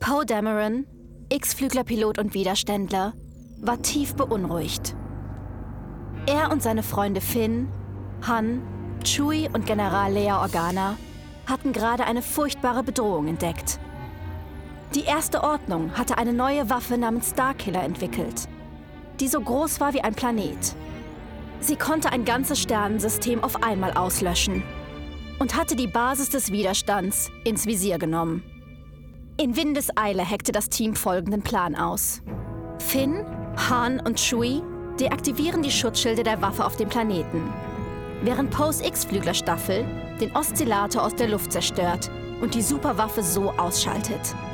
Poe Dameron, X-Flüglerpilot und Widerständler, war tief beunruhigt. Er und seine Freunde Finn, Han, Chewie und General Leia Organa hatten gerade eine furchtbare Bedrohung entdeckt. Die Erste Ordnung hatte eine neue Waffe namens Starkiller entwickelt, die so groß war wie ein Planet. Sie konnte ein ganzes Sternensystem auf einmal auslöschen und hatte die Basis des Widerstands ins Visier genommen. In Windeseile heckte das Team folgenden Plan aus. Finn, Han und Chewie deaktivieren die Schutzschilde der Waffe auf dem Planeten, während Poes X-Flüglerstaffel den Oszillator aus der Luft zerstört und die Superwaffe so ausschaltet.